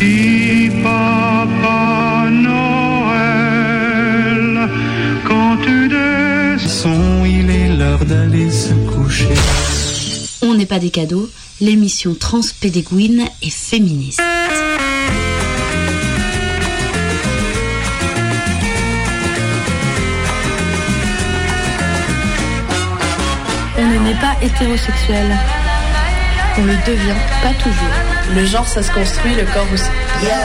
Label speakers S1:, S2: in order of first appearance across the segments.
S1: Si Papa Noël, quand tu descends, il est l'heure d'aller se coucher.
S2: On n'est pas des cadeaux, l'émission transpédéguine et féministe.
S3: On n'est pas hétérosexuel. On le devient pas toujours.
S4: Le genre, ça se construit, le corps aussi.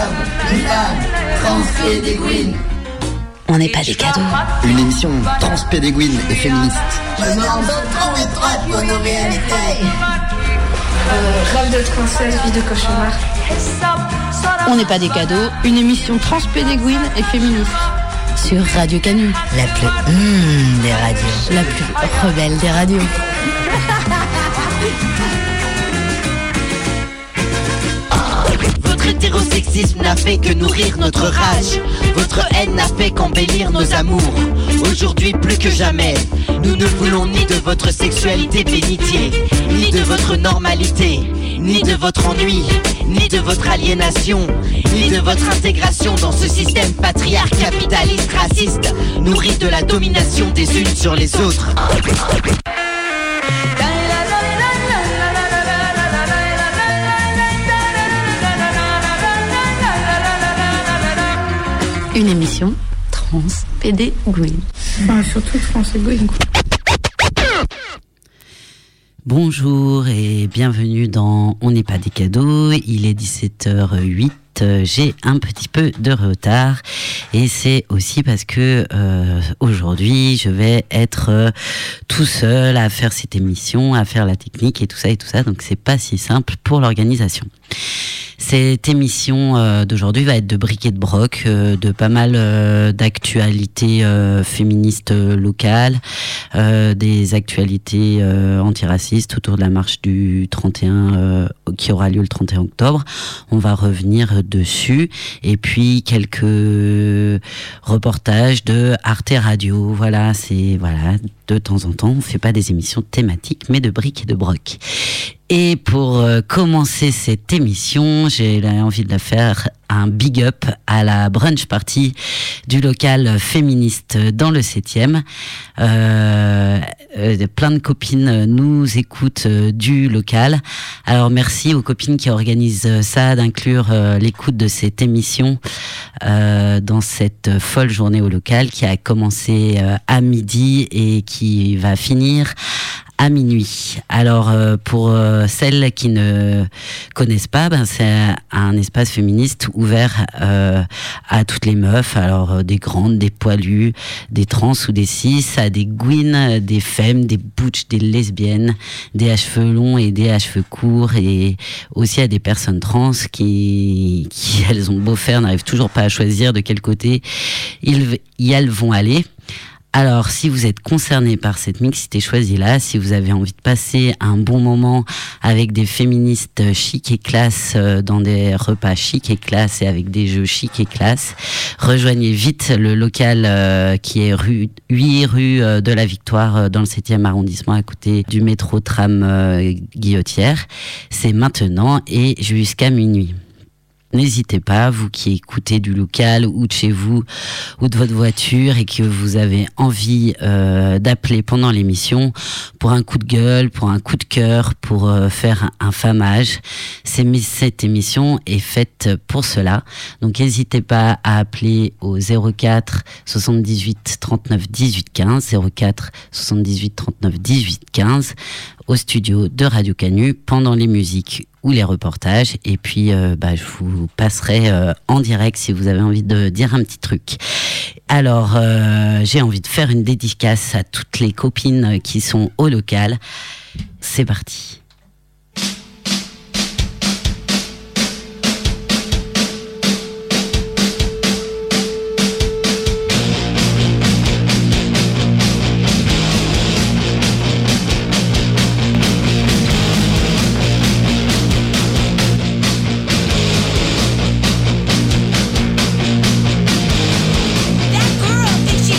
S5: Transpédéguine.
S2: On n'est pas des cadeaux.
S6: Une émission transpédéguine et féministe.
S5: Je me rends trop étroite pour nos réalités.
S4: Rêve de princesse, vie de cauchemar.
S2: On n'est pas des cadeaux.
S3: Une émission transpédéguine et féministe.
S2: Sur Radio Canu.
S5: La plus des radios.
S2: La plus rebelle des radios.
S7: Votre hétérosexisme n'a fait que nourrir notre rage. Votre haine n'a fait qu'embellir nos amours. Aujourd'hui plus que jamais, nous ne voulons ni de votre sexualité bénitier, ni de votre normalité, ni de votre ennui, ni de votre aliénation, ni de votre intégration dans ce système patriarcal, capitaliste, raciste, nourri de la domination des unes sur les autres.
S2: Une émission transpédéguine.
S3: Enfin, surtout transpédéguine.
S2: Bonjour et bienvenue dans On n'est pas des cadeaux. Il est 17h08. J'ai un petit peu de retard et c'est aussi parce que aujourd'hui je vais être tout seul à faire cette émission, à faire la technique et tout ça, donc c'est pas si simple pour l'organisation. Cette émission d'aujourd'hui va être de bric et de broc, de pas mal d'actualités féministes locales, des actualités antiracistes autour de la marche du 31 qui aura lieu le 31 octobre. On va revenir dessus et puis quelques reportages de Arte Radio. Voilà, de temps en temps, on fait pas des émissions thématiques mais de bric et de broc. Et pour commencer cette émission, j'ai envie de la faire un big up à la brunch party du local féministe dans le 7e. Plein de copines nous écoutent du local. Alors merci aux copines qui organisent ça, d'inclure l'écoute de cette émission dans cette folle journée au local qui a commencé à midi et qui va finir à minuit. Alors pour celles qui ne connaissent pas, c'est un espace féministe ouvert à toutes les meufs, alors des grandes, des poilues, des trans ou des cis, à des gouines, des femmes, des butch, des lesbiennes, des à cheveux longs et des à cheveux courts, et aussi à des personnes trans qui elles ont beau faire, n'arrivent toujours pas à choisir de quel côté elles vont aller. Alors, si vous êtes concerné par cette mixité choisie là, si vous avez envie de passer un bon moment avec des féministes chic et classe dans des repas chic et classe et avec des jeux chic et classe, rejoignez vite le local qui est 8 rue de la Victoire dans le 7e arrondissement à côté du métro tram Guillotière. C'est maintenant et jusqu'à minuit. N'hésitez pas, vous qui écoutez du local ou de chez vous ou de votre voiture et que vous avez envie d'appeler pendant l'émission pour un coup de gueule, pour un coup de cœur, pour faire un famage. Cette émission est faite pour cela. Donc n'hésitez pas à appeler au 04 78 39 18 15, 04 78 39 18 15 au studio de Radio Canu pendant les musiques ou les reportages, et puis je vous passerai en direct si vous avez envie de dire un petit truc. Alors j'ai envie de faire une dédicace à toutes les copines qui sont au local. C'est parti.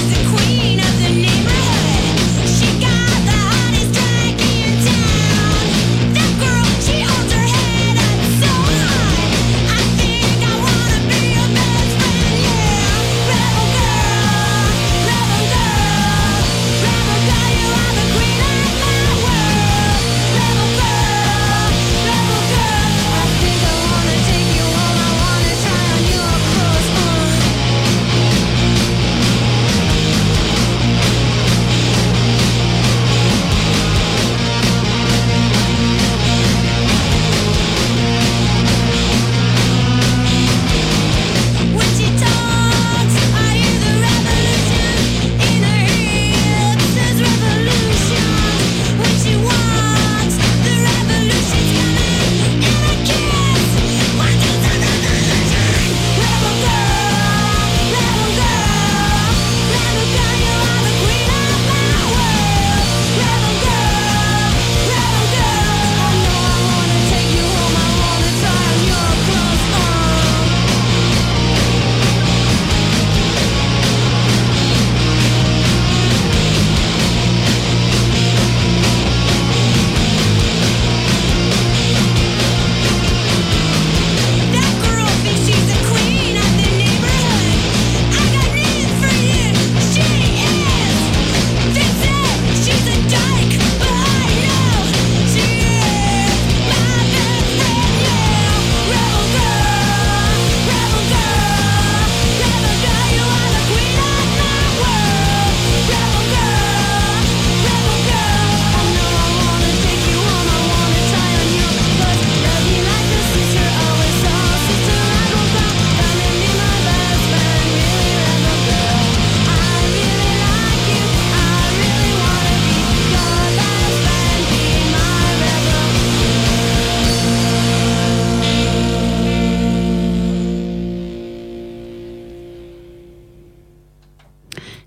S8: She got the hottest drag in town.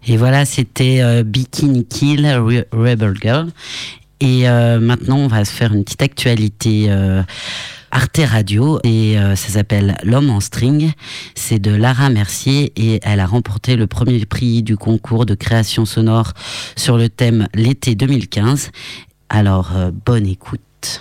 S2: Et voilà, c'était Bikini Kill, Rebel Girl. Et maintenant, on va se faire une petite actualité Arte Radio. Et ça s'appelle L'homme en string. C'est de Lara Mercier et elle a remporté le premier prix du concours de création sonore sur le thème l'été 2015. Alors, bonne écoute.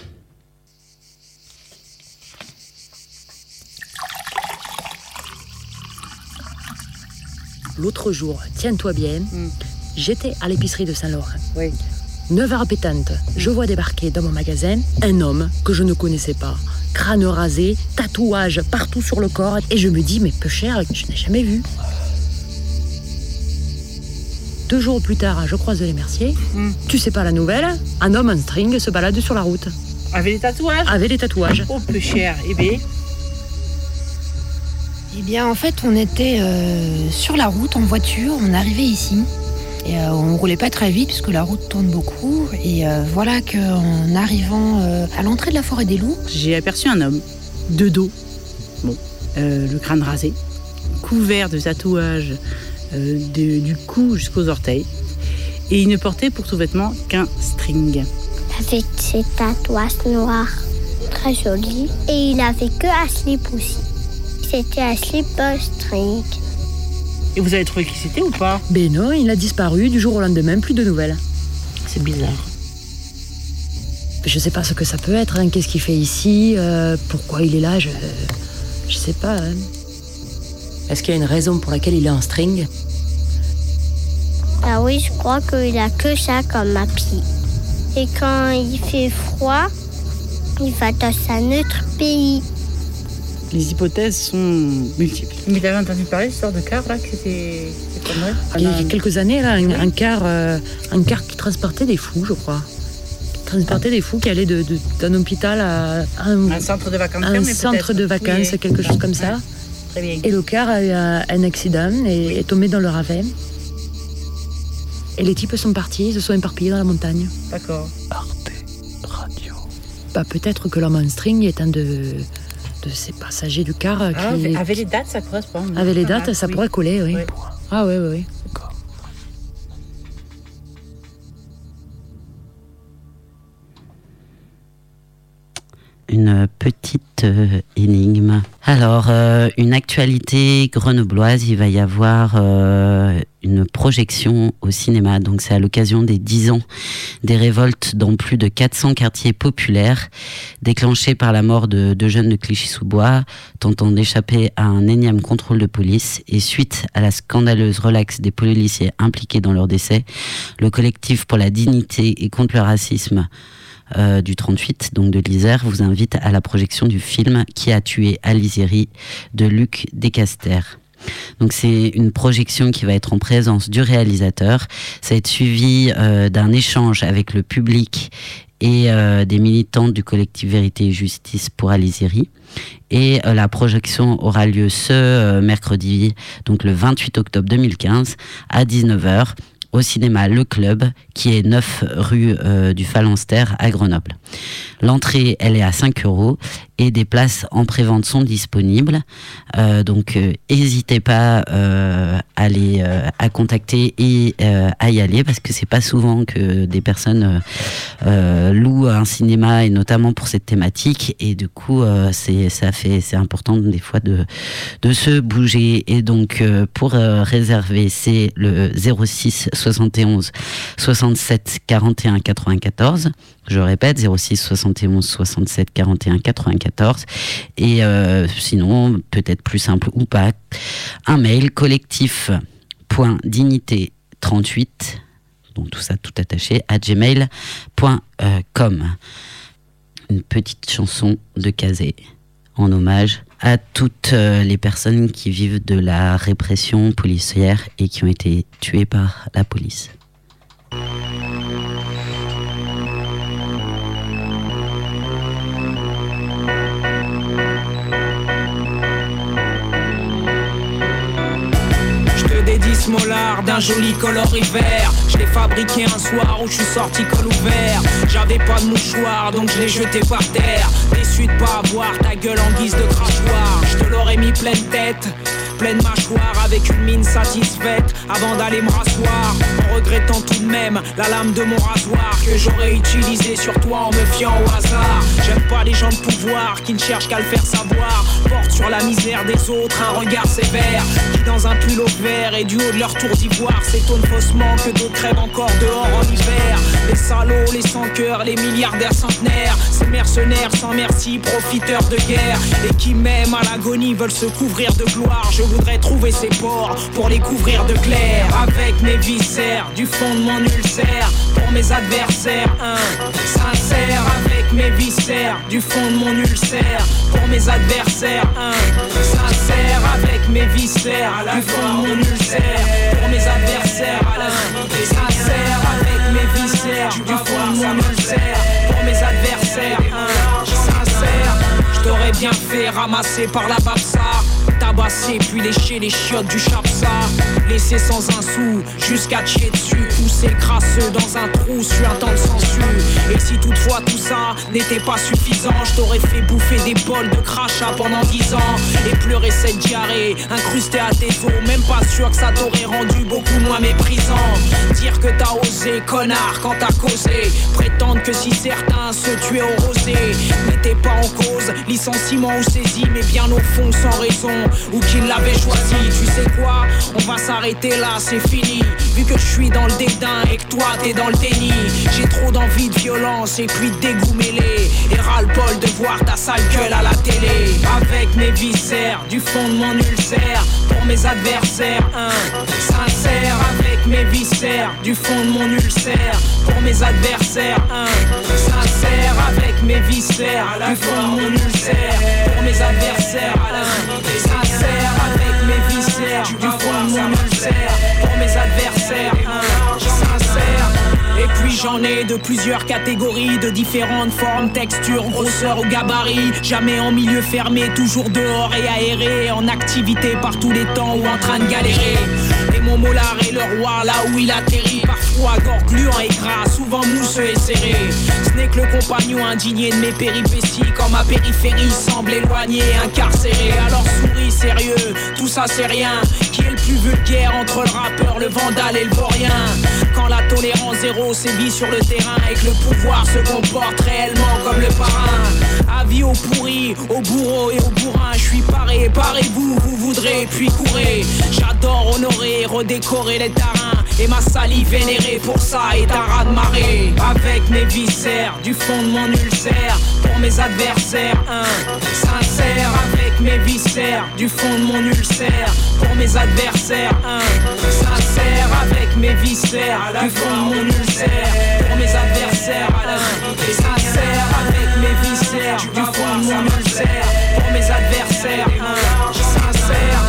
S8: L'autre jour, tiens-toi bien, j'étais à l'épicerie de Saint-Laurent.
S9: Oui.
S8: 9h pétante, je vois débarquer dans mon magasin un homme que je ne connaissais pas. Crâne rasé, tatouage partout sur le corps. Et je me dis, mais peu cher, je n'ai jamais vu. 2 jours plus tard, je croise les Mercier. Tu sais pas la nouvelle? Un homme en string se balade sur la route.
S9: Avec des tatouages?
S8: Avec des tatouages.
S9: Oh, peu cher. Eh bien...
S10: Eh bien, en fait, on était sur la route, en voiture, on arrivait ici. Et on roulait pas très vite, puisque la route tourne beaucoup. Et voilà qu'en arrivant à l'entrée de la forêt des loups...
S9: J'ai aperçu un homme, de dos, le crâne rasé, couvert de tatouages du cou jusqu'aux orteils. Et il ne portait pour tout vêtement qu'un string.
S11: Avec ses tatouages noirs, très jolis. Et il n'avait que un slip aussi. C'était un slip string.
S9: Et vous avez trouvé qui c'était ou pas?
S8: Ben non, il a disparu du jour au lendemain, plus de nouvelles.
S9: C'est bizarre.
S8: Je sais pas ce que ça peut être, hein. Qu'est-ce qu'il fait ici, pourquoi il est là, je sais pas. Hein. Est-ce qu'il y a une raison pour laquelle il est en string?
S11: Ah oui, je crois qu'il a que ça comme appui. Et quand il fait froid, il va dans un autre pays.
S9: Les hypothèses sont multiples. Mais tu avais entendu parler de cette sorte de car là, que c'était pas vrai?
S8: Il y a quelques années, là, un car qui transportait des fous, je crois. Transportait des fous qui allaient d'un hôpital à
S9: un centre de vacances.
S8: Un centre de vacances, oui. Quelque chose comme ça.
S9: Très bien.
S8: Et le car a eu un accident et est tombé dans le ravin. Et les types sont partis, ils se sont éparpillés dans la montagne.
S9: D'accord.
S1: Arte Radio.
S8: Bah, peut-être que l'homme en string est un de ces passagers du car qui...
S9: Avec les dates, ça correspond.
S8: Avec les dates, ça pourrait coller, oui. Ah oui.
S1: D'accord.
S2: Une petite énigme. Alors, une actualité grenobloise, il va y avoir une projection au cinéma. Donc, c'est à l'occasion des 10 ans des révoltes dans plus de 400 quartiers populaires, déclenchées par la mort de 2 jeunes de Clichy-sous-Bois, tentant d'échapper à un énième contrôle de police. Et suite à la scandaleuse relaxe des policiers impliqués dans leur décès, le collectif pour la dignité et contre le racisme du 38, donc de l'Isère, vous invite à la projection du film Qui a tué Alizéry de Luc Descaster. Donc c'est une projection qui va être en présence du réalisateur. Ça va être suivi d'un échange avec le public et des militants du collectif Vérité et Justice pour Alizéry. Et la projection aura lieu ce mercredi, donc le 28 octobre 2015, à 19h. Au cinéma Le Club, qui est 9 rue du Phalanstère à Grenoble. L'entrée, elle est à 5 € et des places en prévente sont disponibles. Donc, n'hésitez pas à contacter et à y aller, parce que c'est pas souvent que des personnes louent un cinéma, et notamment pour cette thématique. Et du coup, c'est important des fois de se bouger. Et donc, pour réserver, c'est le 06 71 67 41 94. Je répète, 06 71 67 41 94. Et sinon, peut-être plus simple ou pas, un mail collectif.dignité38, donc tout ça tout attaché, @gmail.com. Une petite chanson de Kazé en hommage à toutes les personnes qui vivent de la répression policière et qui ont été tuées par la police.
S12: Mollard d'un joli coloris vert. Je l'ai fabriqué un soir où je suis sorti col ouvert. J'avais pas de mouchoir donc je l'ai jeté par terre. Déçu de pas avoir ta gueule en guise de crachoir. Je te l'aurais mis pleine tête, pleine mâchoire avec avec une mine satisfaite avant d'aller me rasseoir, en regrettant tout de même la lame de mon rasoir que j'aurais utilisé sur toi en me fiant au hasard. J'aime pas les gens de pouvoir qui ne cherchent qu'à le faire savoir, portent sur la misère des autres un regard sévère, qui dans un pull au vert et du haut de leur tour d'ivoire s'étonnent faussement que d'autres crèvent encore dehors en hiver. Les salauds, les sans-cœurs, les milliardaires centenaires, ces mercenaires sans merci, profiteurs de guerre, et qui même à l'agonie veulent se couvrir de gloire. Je voudrais trouver ces ports pour les couvrir de clair, avec mes viscères du fond de mon ulcère, pour mes adversaires, sincère, avec mes viscères du fond de mon ulcère, pour mes adversaires, sincère, avec mes viscères du fond de mon ulcère, pour mes adversaires, sincère, avec mes viscères du fond de mon ulcère, pour mes adversaires, sincère. Je t'aurais bien fait ramasser par la babsa, tabasser puis lécher les chiottes du chapsa, laisser sans un sou jusqu'à chier dessus, pousser crasseux dans un trou sur un temps de censure. Et si toutefois tout ça n'était pas suffisant, je t'aurais fait bouffer des bols de crachat pendant 10 ans et pleurer cette diarrhée incrustée à tes os. Même pas sûr que ça t'aurait rendu beaucoup moins méprisant. Dire que t'as osé, connard, quand t'as causé, prétendre que si certains se tuaient au rosé n'était pas en cause, licenciement ou saisie, mais bien au fond sans raison, ou qu'il l'avait choisi. Tu sais quoi, on va s'arrêter là, c'est fini, vu que je suis dans le dédain et que toi t'es dans le déni. J'ai trop d'envie de violence et puis de dégoût mêlé, et ras-le-bol de voir ta sale gueule à la télé. Avec mes viscères du fond de mon ulcère, pour mes adversaires, sincère, avec mes viscères du fond de mon ulcère, pour mes adversaires, sincère, avec mes viscères du fond de mon ulcère, pour mes adversaires, sincère, avec mes viscères du fond de mon ulcère, pour mes adversaires, sincère. Et puis j'en ai de plusieurs catégories, de différentes formes, textures, grosseur ou gabarit. Jamais en milieu fermé, toujours dehors et aéré, en activité par tous les temps ou en train de galérer. Et mon molar est le roi là où il atterrit, parfois gorge gluant et gras, souvent mousseux et serré. Ce n'est que le compagnon indigné de mes péripéties, quand ma périphérie semble éloignée, incarcérée. Alors souris sérieux, tout ça c'est rien. Qui est le plus vulgaire entre le rappeur, le vandale et le vaurien? Quand la tolérance zéro sévit sur le terrain et que le pouvoir se comporte réellement comme le parrain. Avis aux pourris, aux bourreaux et aux bourrins, je suis paré, parez-vous, vous voudrez, puis courez. J'adore honorer, redécorer les terrains, et ma salive vénérée pour ça est un raz de marée. Avec mes viscères du fond de mon ulcère, pour mes adversaires, sincère, avec mes viscères du fond de mon ulcère, pour mes adversaires, sincère, avec mes viscères du fond de mon ulcère, pour mes adversaires, sincère, avec mes viscères du fond de mon ulcère, pour mes adversaires, sincère.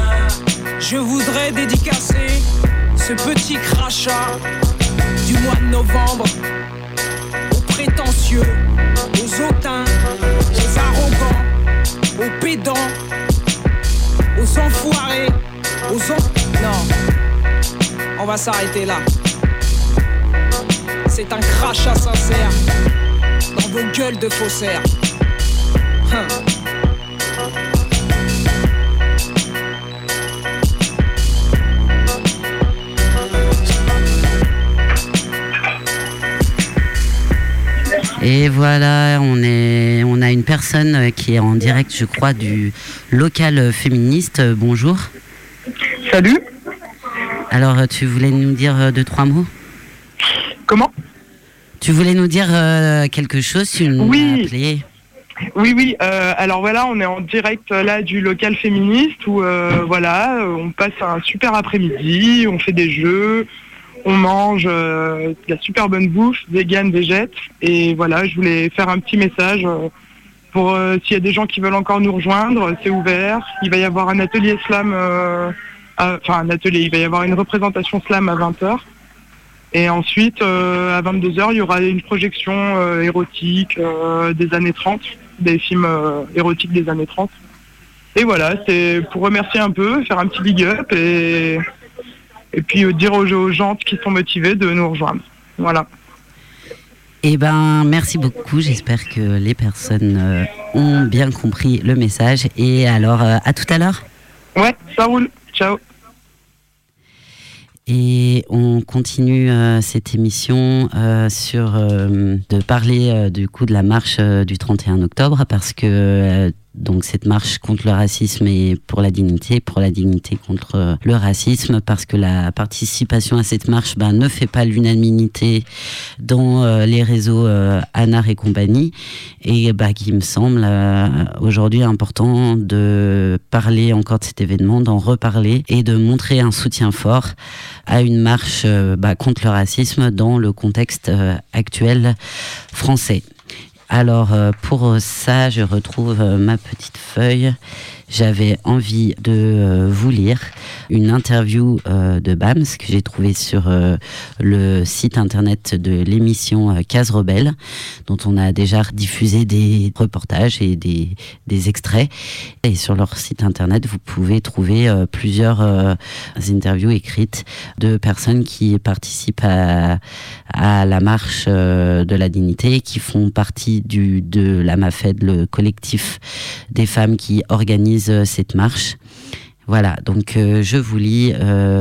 S12: Je voudrais dédicacer ce petit crachat du mois de novembre aux prétentieux, aux hautains, aux arrogants, aux pédants, aux enfoirés, Non, on va s'arrêter là. C'est un crachat sincère dans vos gueules de faussaires.
S2: Et voilà, on a une personne qui est en direct, je crois, du local féministe. Bonjour.
S13: Salut.
S2: Alors, tu voulais nous dire 2-3 mots ?
S13: Comment ?
S2: Tu voulais nous dire quelque chose, tu nous as appelé.
S13: Oui. Alors voilà, on est en direct là du local féministe où voilà, on passe un super après-midi, on fait des jeux. On mange de la super bonne bouffe, vegan, végète. Et voilà, je voulais faire un petit message pour s'il y a des gens qui veulent encore nous rejoindre, c'est ouvert. Il va y avoir un atelier slam, il va y avoir une représentation slam à 20h. Et ensuite, à 22h, il y aura une projection érotique des années 30, des films érotiques des années 30. Et voilà, c'est pour remercier un peu, faire un petit big up et puis dire aux gens qui sont motivés de nous rejoindre. Voilà.
S2: Eh ben, merci beaucoup. J'espère que les personnes ont bien compris le message. Et alors, à tout à l'heure.
S13: Ouais, ça roule. Ciao.
S2: Et on continue cette émission de parler du coup de la marche du 31 octobre parce que donc cette marche contre le racisme et pour la dignité contre le racisme, parce que la participation à cette marche ne fait pas l'unanimité dans les réseaux ANAR et compagnie, et qui me semble aujourd'hui important de parler encore de cet événement, d'en reparler et de montrer un soutien fort à une marche contre le racisme dans le contexte actuel français. Alors pour ça, je retrouve ma petite feuille. J'avais envie de vous lire une interview de Bams que j'ai trouvée sur le site internet de l'émission Case Rebelle, dont on a déjà diffusé des reportages et des extraits. Et sur leur site internet, vous pouvez trouver plusieurs interviews écrites de personnes qui participent à la marche de la dignité, qui font partie de la MAFED, le collectif des femmes qui organisent cette marche. Voilà, donc je vous lis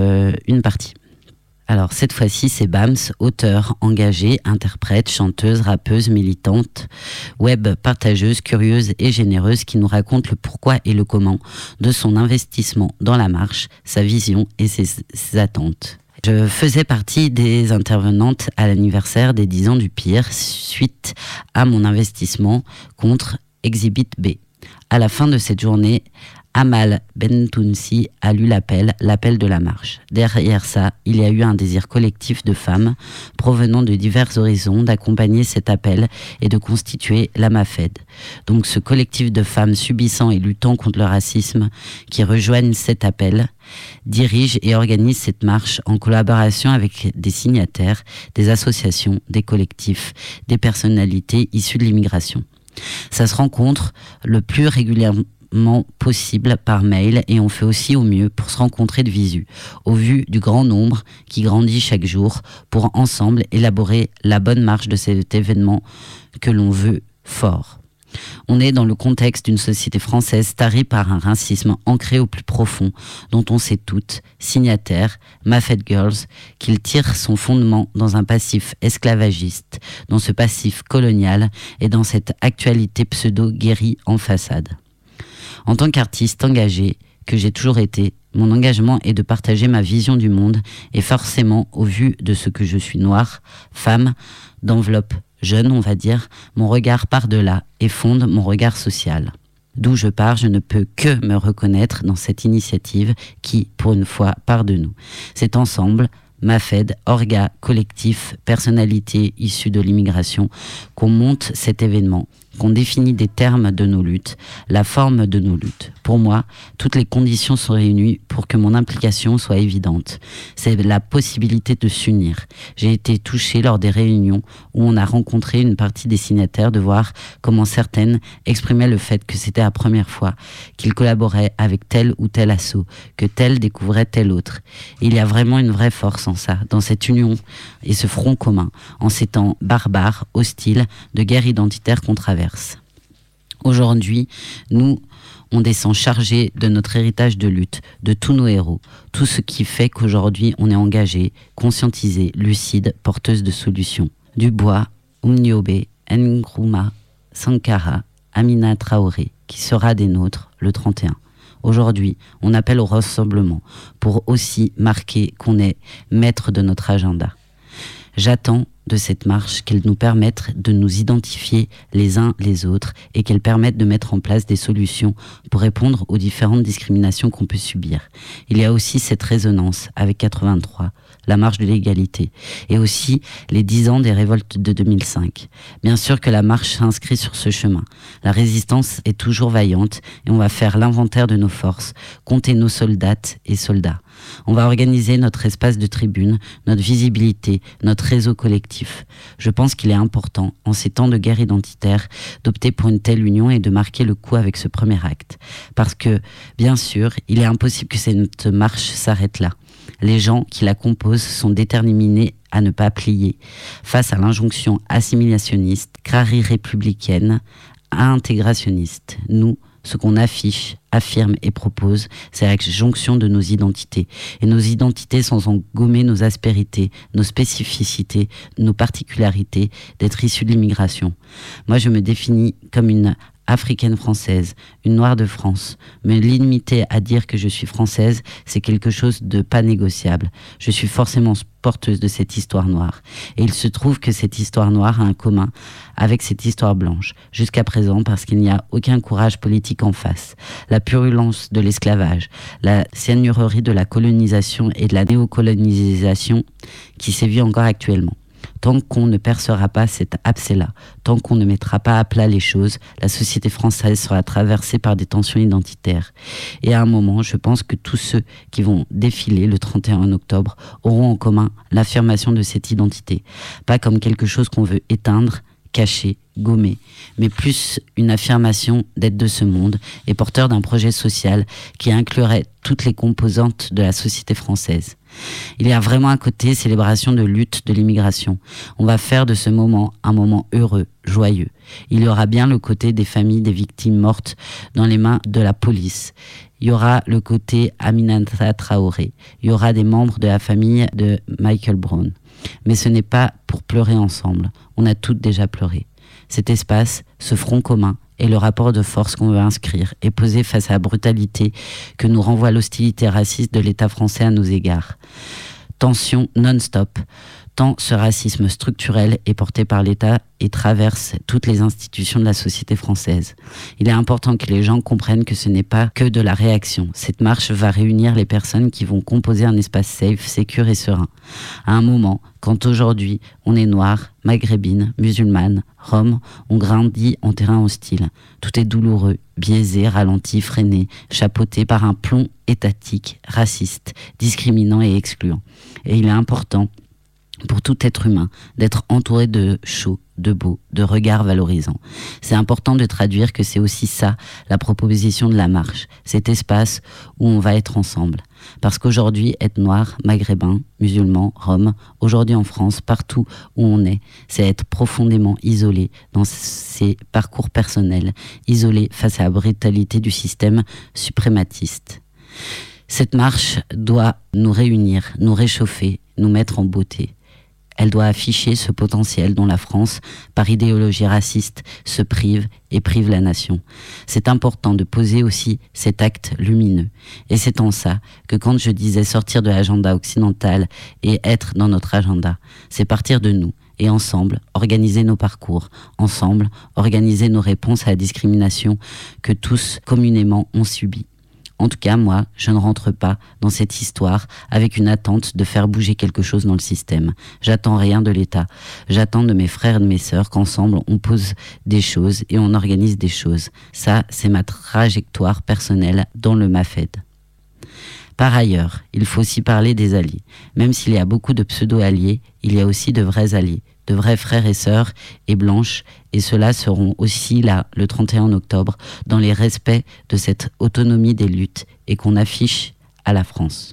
S2: une partie. Alors cette fois-ci, c'est Bams, auteure, engagée, interprète, chanteuse, rappeuse, militante, web partageuse, curieuse et généreuse, qui nous raconte le pourquoi et le comment de son investissement dans la marche, sa vision et ses attentes. Je faisais partie des intervenantes à l'anniversaire des 10 ans du Pire, suite à mon investissement contre Exhibit B. À la fin de cette journée, Amal Bentounsi a lu l'appel de la marche. Derrière ça, il y a eu un désir collectif de femmes provenant de divers horizons d'accompagner cet appel et de constituer la MAFED. Donc ce collectif de femmes subissant et luttant contre le racisme qui rejoignent cet appel dirige et organise cette marche en collaboration avec des signataires, des associations, des collectifs, des personnalités issues de l'immigration. Ça se rencontre le plus régulièrement possible par mail, et on fait aussi au mieux pour se rencontrer de visu, au vu du grand nombre qui grandit chaque jour, pour ensemble élaborer la bonne marche de cet événement que l'on veut fort. On est dans le contexte d'une société française tarie par un racisme ancré au plus profond, dont on sait toutes, signataires, MAFED Girls, qu'il tire son fondement dans un passif esclavagiste, dans ce passif colonial et dans cette actualité pseudo-guérie en façade. En tant qu'artiste engagé, que j'ai toujours été, mon engagement est de partager ma vision du monde, et forcément, au vu de ce que je suis noire, femme, d'enveloppe jeune, on va dire, mon regard par-delà et fonde mon regard social. D'où je pars, je ne peux que me reconnaître dans cette initiative qui, pour une fois, part de nous. C'est ensemble, MAFED, orga, collectif, personnalité issue de l'immigration, qu'on monte cet événement, qu'on définit des termes de nos luttes, la forme de nos luttes. Pour moi, toutes les conditions sont réunies pour que mon implication soit évidente. C'est la possibilité de s'unir. J'ai été touchée lors des réunions où on a rencontré une partie des signataires, de voir comment certaines exprimaient le fait que c'était la première fois qu'ils collaboraient avec tel ou tel asso, que tel découvrait tel autre. Et il y a vraiment une vraie force en ça, dans cette union et ce front commun, en ces temps barbares, hostiles, de guerre identitaire qu'on traverse. Aujourd'hui, nous, on descend chargé de notre héritage de lutte, de tous nos héros, tout ce qui fait qu'aujourd'hui on est engagé, conscientisé, lucide, porteuse de solutions. Dubois, Oumniobe, Nkrumah, Sankara, Amina Traoré, qui sera des nôtres le 31. Aujourd'hui, on appelle au rassemblement pour aussi marquer qu'on est maître de notre agenda. J'attends de cette marche qu'elle nous permette de nous identifier les uns les autres et qu'elle permette de mettre en place des solutions pour répondre aux différentes discriminations qu'on peut subir. Il y a aussi cette résonance avec 83, la marche de l'égalité, et aussi les 10 ans des révoltes de 2005. Bien sûr que la marche s'inscrit sur ce chemin. La résistance est toujours vaillante et on va faire l'inventaire de nos forces, compter nos soldates et soldats. On va organiser notre espace de tribune, notre visibilité, notre réseau collectif. Je pense qu'il est important, en ces temps de guerre identitaire, d'opter pour une telle union et de marquer le coup avec ce premier acte. Parce que, bien sûr, il est impossible que cette marche s'arrête là. Les gens qui la composent sont déterminés à ne pas plier face à l'injonction assimilationniste, crari républicaine, intégrationniste. Nous Ce qu'on affiche, affirme et propose, c'est la jonction de nos identités. Et nos identités sans en gommer nos aspérités, nos spécificités, nos particularités, d'être issus de l'immigration. Moi, je me définis comme une africaine française, une noire de France. Me limiter à dire que je suis française, c'est quelque chose de pas négociable. Je suis forcément porteuse de cette histoire noire. Et il se trouve que cette histoire noire a un commun avec cette histoire blanche, jusqu'à présent parce qu'il n'y a aucun courage politique en face. La purulence de l'esclavage, la seigneurie de la colonisation et de la néocolonisation qui sévit encore actuellement. Tant qu'on ne percera pas cet abcès-là, tant qu'on ne mettra pas à plat les choses, la société française sera traversée par des tensions identitaires. Et à un moment, je pense que tous ceux qui vont défiler le 31 octobre auront en commun l'affirmation de cette identité. Pas comme quelque chose qu'on veut éteindre, cacher, gommer, mais plus une affirmation d'être de ce monde et porteur d'un projet social qui inclurait toutes les composantes de la société française. Il y a vraiment un côté célébration de lutte de l'immigration. On va faire de ce moment un moment heureux, joyeux. Il y aura bien le côté des familles des victimes mortes dans les mains de la police. Il y aura le côté Aminata Traoré. Il y aura des membres de la famille de Michael Brown. Mais ce n'est pas pour pleurer ensemble. On a toutes déjà pleuré. Cet espace, ce front commun, et le rapport de force qu'on veut inscrire et poser face à la brutalité que nous renvoie l'hostilité raciste de l'État français à nos égards. Tension non-stop, tant ce racisme structurel est porté par l'État et traverse toutes les institutions de la société française. Il est important que les gens comprennent que ce n'est pas que de la réaction. Cette marche va réunir les personnes qui vont composer un espace safe, sécure et serein. À un moment, quand aujourd'hui on est noir, maghrébine, musulmane, rome, on grandit en terrain hostile. Tout est douloureux, biaisé, ralenti, freiné, chapeauté par un plomb étatique, raciste, discriminant et excluant. Et il est important pour tout être humain d'être entouré de chaud, de beau, de regards valorisants. C'est important de traduire que c'est aussi ça, la proposition de la marche, cet espace où on va être ensemble. Parce qu'aujourd'hui, être noir, maghrébin, musulman, rome, aujourd'hui en France, partout où on est, c'est être profondément isolé dans ses parcours personnels, isolé face à la brutalité du système suprématiste. Cette marche doit nous réunir, nous réchauffer, nous mettre en beauté. Elle doit afficher ce potentiel dont la France, par idéologie raciste, se prive et prive la nation. C'est important de poser aussi cet acte lumineux. Et c'est en ça que quand je disais sortir de l'agenda occidental et être dans notre agenda, c'est partir de nous et ensemble organiser nos parcours, ensemble organiser nos réponses à la discrimination que tous communément ont subie. En tout cas, moi, je ne rentre pas dans cette histoire avec une attente de faire bouger quelque chose dans le système. J'attends rien de l'État. J'attends de mes frères et de mes sœurs qu'ensemble, on pose des choses et on organise des choses. Ça, c'est ma trajectoire personnelle dans le MAFED. Par ailleurs, il faut aussi parler des alliés. Même s'il y a beaucoup de pseudo-alliés, il y a aussi de vrais alliés, de vrais frères et sœurs et blanches, et ceux-là seront aussi là le 31 octobre dans les respects de cette autonomie des luttes et qu'on affiche à la France.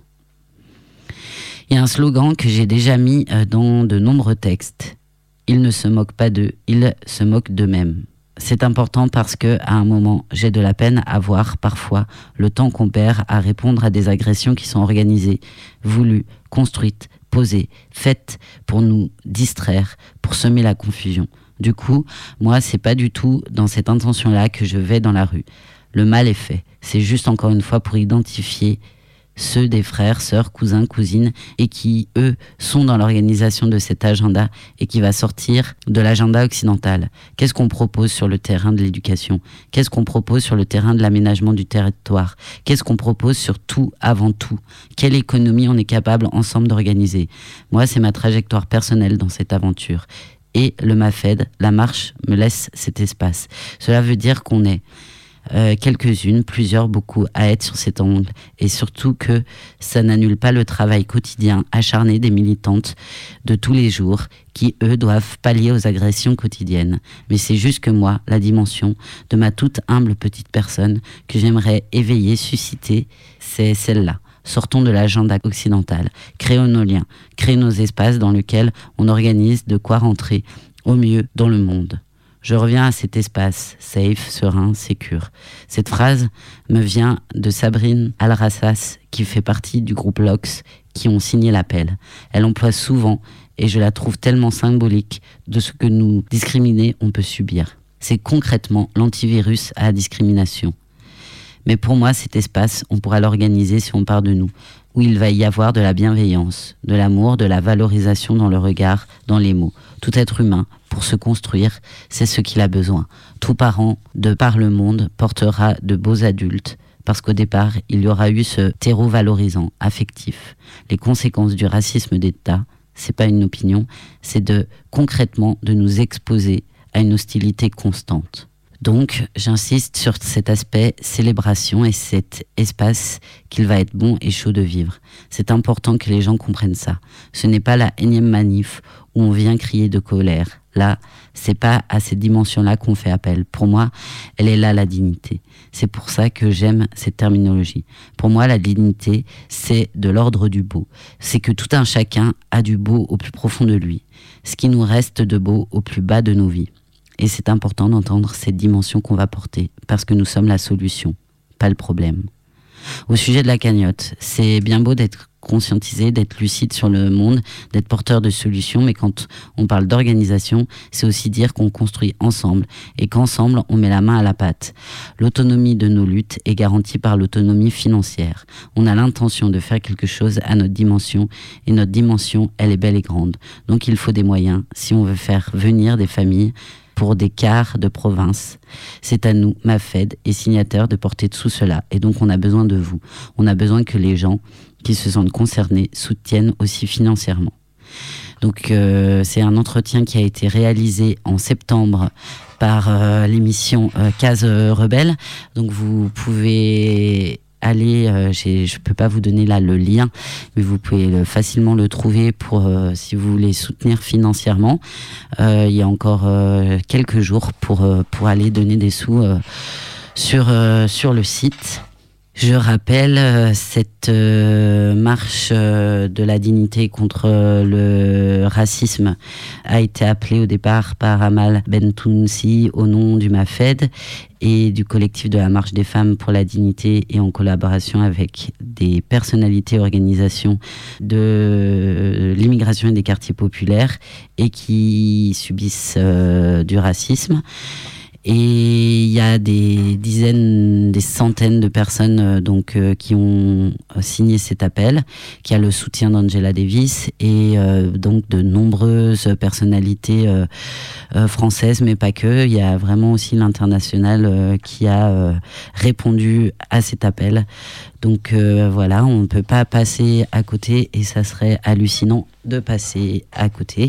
S2: Il y a un slogan que j'ai déjà mis dans de nombreux textes. Ils ne se moquent pas d'eux, ils se moquent d'eux-mêmes. C'est important parce que, à un moment, j'ai de la peine à voir, parfois, le temps qu'on perd à répondre à des agressions qui sont organisées, voulues, construites, posées, faites pour nous distraire, pour semer la confusion. Du coup, moi, c'est pas du tout dans cette intention-là que je vais dans la rue. Le mal est fait. C'est juste, encore une fois, pour identifier ceux des frères, sœurs, cousins, cousines, et qui, eux, sont dans l'organisation de cet agenda et qui va sortir de l'agenda occidental. Qu'est-ce qu'on propose sur le terrain de l'éducation ? Qu'est-ce qu'on propose sur le terrain de l'aménagement du territoire ? Qu'est-ce qu'on propose sur tout avant tout ? Quelle économie on est capable ensemble d'organiser ? Moi, c'est ma trajectoire personnelle dans cette aventure. Et le MAFED, la marche, me laisse cet espace. Cela veut dire qu'on est quelques-unes, plusieurs, beaucoup à être sur cet angle, et surtout que ça n'annule pas le travail quotidien acharné des militantes de tous les jours qui, eux, doivent pallier aux agressions quotidiennes. Mais c'est juste que moi, la dimension de ma toute humble petite personne que j'aimerais éveiller, susciter, c'est celle-là. Sortons de l'agenda occidental, créons nos liens, créons nos espaces dans lesquels on organise de quoi rentrer au mieux dans le monde. Je reviens à cet espace, safe, serein, sécure. Cette phrase me vient de Sabrine Al-Rassas, qui fait partie du groupe LOX, qui ont signé l'appel. Elle emploie souvent, et je la trouve tellement symbolique de ce que nous, discriminés, on peut subir. C'est concrètement l'antivirus à la discrimination. Mais pour moi, cet espace, on pourra l'organiser si on part de nous, où il va y avoir de la bienveillance, de l'amour, de la valorisation dans le regard, dans les mots. Tout être humain, pour se construire, c'est ce qu'il a besoin. Tout parent, de par le monde, portera de beaux adultes, parce qu'au départ, il y aura eu ce terreau valorisant, affectif. Les conséquences du racisme d'État, c'est pas une opinion, c'est concrètement de nous exposer à une hostilité constante. Donc, j'insiste sur cet aspect célébration et cet espace qu'il va être bon et chaud de vivre. C'est important que les gens comprennent ça. Ce n'est pas la énième manif où on vient crier de colère. Là, c'est pas à cette dimension-là qu'on fait appel. Pour moi, elle est là, la dignité. C'est pour ça que j'aime cette terminologie. Pour moi, la dignité, c'est de l'ordre du beau. C'est que tout un chacun a du beau au plus profond de lui. Ce qui nous reste de beau au plus bas de nos vies. Et c'est important d'entendre cette dimension qu'on va porter, parce que nous sommes la solution, pas le problème. Au sujet de la cagnotte, c'est bien beau d'être conscientisé, d'être lucide sur le monde, d'être porteur de solutions, mais quand on parle d'organisation, c'est aussi dire qu'on construit ensemble, et qu'ensemble, on met la main à la pâte. L'autonomie de nos luttes est garantie par l'autonomie financière. On a l'intention de faire quelque chose à notre dimension, et notre dimension, elle est belle et grande. Donc il faut des moyens, si on veut faire venir des familles, pour des quarts de province. C'est à nous, Mafed et signataires, de porter tout cela. Et donc, on a besoin de vous. On a besoin que les gens qui se sentent concernés soutiennent aussi financièrement. Donc, c'est un entretien qui a été réalisé en septembre par l'émission Case Rebelle. Donc, vous pouvez aller, je peux pas vous donner là le lien, mais vous pouvez facilement le trouver pour si vous voulez soutenir financièrement. Il y a encore quelques jours pour aller donner des sous sur le site. Je rappelle cette marche de la dignité contre le racisme a été appelée au départ par Amal Bentounsi au nom du Mafed et du collectif de la marche des femmes pour la dignité et en collaboration avec des personnalités et organisations de l'immigration et des quartiers populaires et qui subissent du racisme. Et il y a des dizaines, des centaines de personnes qui ont signé cet appel, qui a le soutien d'Angela Davis et donc de nombreuses personnalités françaises, mais pas que. Il y a vraiment aussi l'international qui a répondu à cet appel. Donc voilà, on ne peut pas passer à côté et ça serait hallucinant de passer à côté.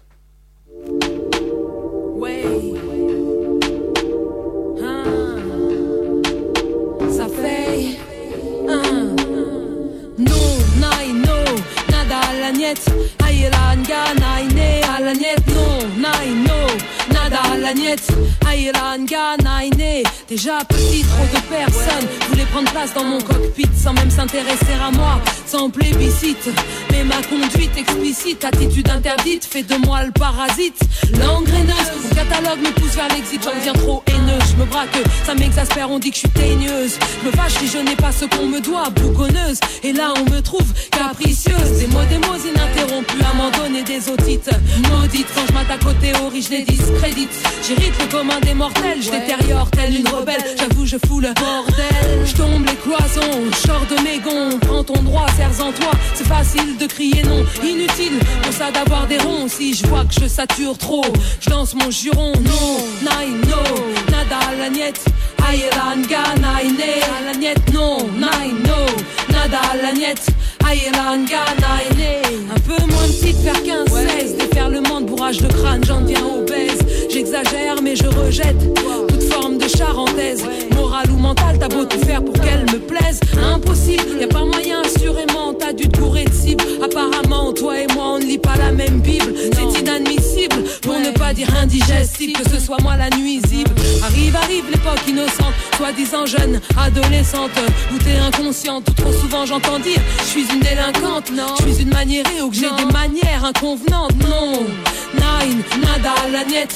S14: Aïe la ngana iné à la niet non naï no nada à la niet aïe la ngana iné déjà petit trop de personnes voulaient prendre place dans mon cockpit sans même s'intéresser à moi sans plébiscite mais ma conduite explicite attitude interdite fait de moi le parasite l'engraineuse mon catalogue me pousse vers l'exit j'en deviens trop haineuse je me braque ça m'exaspère on dit que je suis teigneuse je me fâche si je n'ai pas ce qu'on me doit bougonneuse et là on me trouve capricieuse des mots ininterrompus à m'en donner des otites maudites quand je m'attaque aux théories je les discrédite j'hérite le commun des mortels je détériore telle une rebelle j'avoue je fous le bordel je tombe les cloisons je sors de mes gonds prends ton droit serre-en toi c'est facile de crier non inutile pour ça d'avoir des ronds si je vois que je sature trop je lance mon juron non naï no nada à la niet aïe la ngana iné à la niet non naï no nada à la niet aïe la ngana iné un peu moins de titre vers 15-16 déferlement de bourrage de crâne j'en deviens obèse j'exagère mais je rejette toute forme de charentaise morale ou mentale t'as beau tout faire pour qu'elle me plaise impossible y'a pas moyen assurément t'as dû te bourrer de cible apparemment toi et moi on ne lit pas la même bible c'est inadmissible pour ne pas dire indigestible que ce soit moi la nuisible arrive l'époque innocente soi-disant jeune adolescente où t'es inconsciente ou trop souvent j'entends dire je suis une délinquante non je suis une maniérée ou que j'ai des manières inconvenantes non nine nada à la niet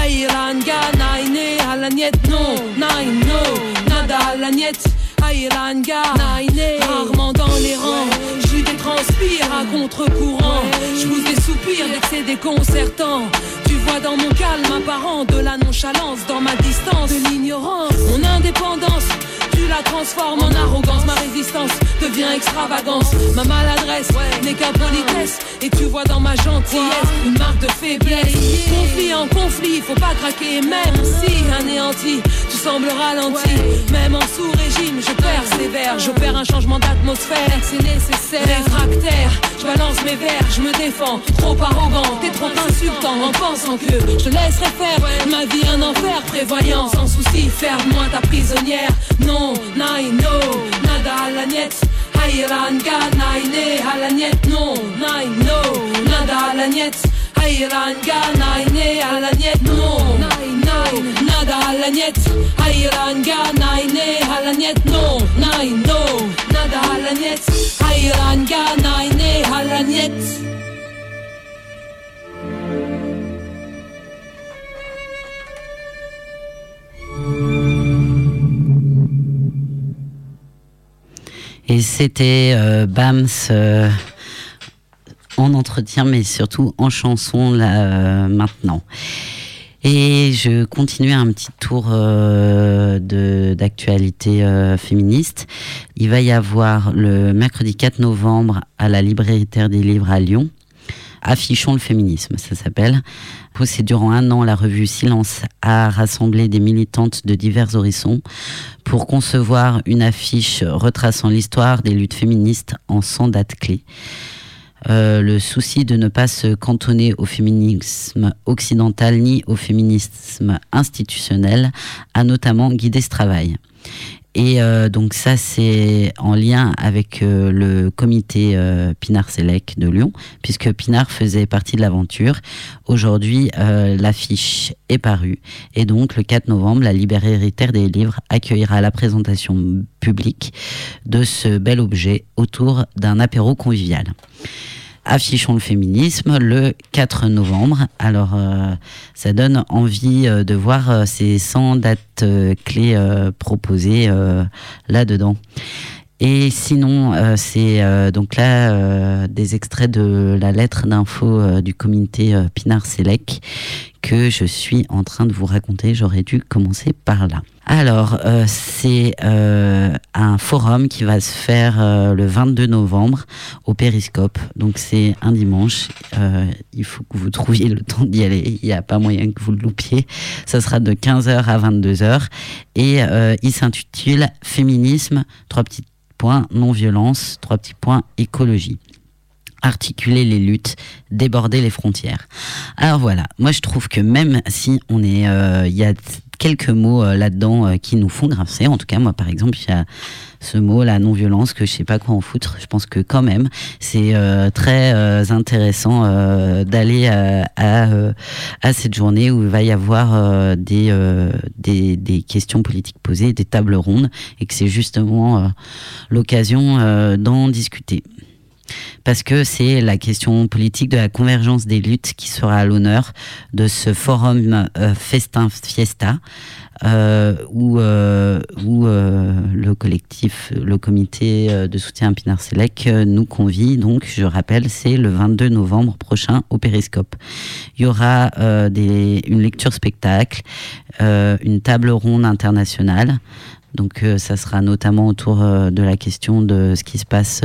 S14: Aïlanga, naïné, à la niette, non, naïno, nada à la niette. Aïlanga, naïné, rarement dans les rangs. Je lui détranspire à contre-courant. Je pousse des soupirs dès que c'est déconcertant. Tu vois dans mon calme apparent de la nonchalance, dans ma distance, de l'ignorance. Mon indépendance, tu la transformes en arrogance. Ma résistance devient extravagance. Ma maladresse n'est qu'impolitesse. Et tu vois dans ma gentillesse une marque de faiblesse. Conflit en conflit, faut pas craquer. Même si anéanti, tu sembles ralenti. Même en sous-régime, je persévère. J'opère un changement d'atmosphère, c'est nécessaire. Réfractaire, je balance mes vers, je me défends. Trop arrogant, t'es trop insultant. En pensant que je te laisserai faire ma vie un enfer. Prévoyant, sans souci, ferme-moi ta prisonnière. Non, naïno, nada à la niette. Aïlanga, naïné, à la niette. Non, naïno, nada à la niette. Aïlanga, naïné, à la niette. Non, naïno, nada à la niette. Aïlanga, naïné, à la niette. Non, naïno, nada à la niette. Aïlanga, naïné, à la niette.
S2: Et c'était Bams en entretien, mais surtout en chanson là maintenant. Et je continue un petit tour d'actualité féministe. Il va y avoir le mercredi 4 novembre à la librairie Terre des Livres à Lyon. Affichons le féminisme, ça s'appelle. C'est durant 1 an, la revue Silence a rassemblé des militantes de divers horizons pour concevoir une affiche retraçant l'histoire des luttes féministes en 100 dates clés. Le souci de ne pas se cantonner au féminisme occidental ni au féminisme institutionnel a notamment guidé ce travail. Et donc ça, c'est en lien avec le comité Pinard Sélec de Lyon, puisque Pinard faisait partie de l'aventure. Aujourd'hui, l'affiche est parue. Et donc, le 4 novembre, la librairie Terre des Livres accueillera la présentation publique de ce bel objet autour d'un apéro convivial. Affichons le féminisme le 4 novembre. Alors, ça donne envie de voir ces 100 dates clés proposées là-dedans. Et sinon, c'est donc là des extraits de la lettre d'info du comité Pinard Sélec que je suis en train de vous raconter. J'aurais dû commencer par là. Alors, c'est un forum qui va se faire le 22 novembre au Périscope. Donc, c'est un dimanche. Il faut que vous trouviez le temps d'y aller. Il n'y a pas moyen que vous le loupiez. Ça sera de 15h à 22h. Et il s'intitule « Féminisme, non-violence, écologie ». Articuler les luttes, déborder les frontières. Alors voilà, moi je trouve que même si on est, il y a quelques mots là-dedans qui nous font grincer. En tout cas, moi par exemple, il y a ce mot, la non-violence, que je sais pas quoi en foutre. Je pense que quand même, c'est très intéressant d'aller à cette journée où il va y avoir des questions politiques posées, des tables rondes, et que c'est justement l'occasion d'en discuter. Parce que c'est la question politique de la convergence des luttes qui sera à l'honneur de ce forum Festin Fiesta, où le collectif, le comité de soutien à Pinard Sélec nous convie. Donc, je rappelle, c'est le 22 novembre prochain au Périscope. Il y aura une lecture spectacle, une table ronde internationale. Donc ça sera notamment autour de la question de ce qui se passe